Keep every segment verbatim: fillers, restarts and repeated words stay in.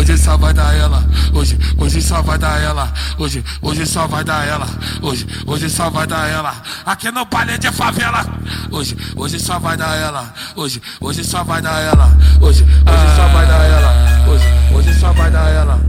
hoje só vai dar ela. Hoje, hoje só vai dar ela. Hoje, hoje só vai dar ela. Hoje, hoje só vai dar ela. Aqui no baile de favela. Hoje, hoje só vai dar ela. Hoje, hoje só vai dar ela. Hoje, hoje só vai dar ela. Hoje, hoje só vai dar ela.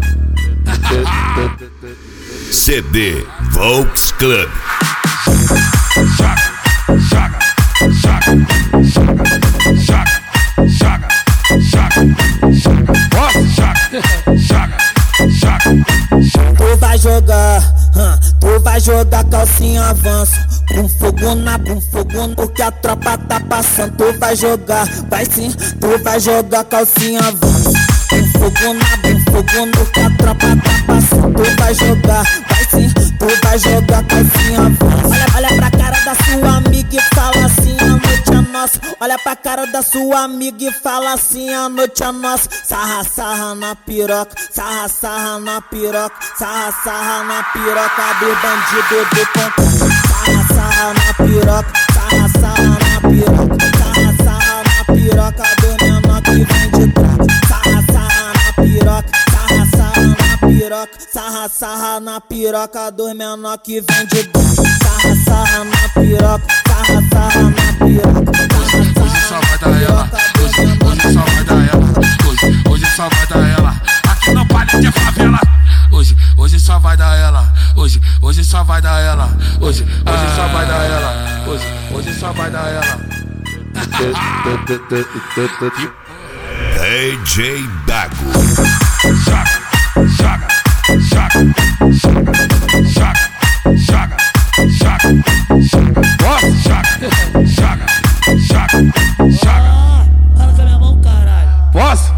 C D Volks Club. Joga, joga, joga, joga, joga, joga, joga, joga, joga, joga. Tu vai jogar, hum, tu vai jogar calcinha avanço, com fogo na, com fogo no que a tropa tá passando. Tu vai jogar, vai sim, tu vai jogar calcinha avanço, com fogo na, com fogo no que a tropa tá passando. Tu vai jogar, vai sim, tu vai jogar calcinha avanço. Olha, olha pra cara da sua amiga e fala assim, a noite é nossa. Olha pra cara da sua amiga e fala assim, a noite é nossa. Sarra, sarra na piroca, sarra, sarra na piroca, sarra, sarra na piroca do bandido do pontão. Sarra, sarra na piroca, sarra, sarra na piroca, sarra, sarra na piroca do menor que vem de trás. Sarra, sarra na piroca, sarra, sarra na piroca, sarra, sarra na piroca do menor que vem de trás. Sarra, sarra na piroca, sarra, sarra na piroca. Hoje só vai dar ela. Hoje, hoje só vai dar ela. Hoje, hoje só vai dar ela. Aqui no baile de favela. Hoje, hoje só vai dar ela. Hoje, hoje só vai dar ela. Hoje, hoje só vai dar ela. Hoje, hoje só vai dar ela. D J Dago. Joga, joga, joga, joga, joga, joga, joga, joga, joga, joga, joga. Fala com a minha mão, caralho. Posso?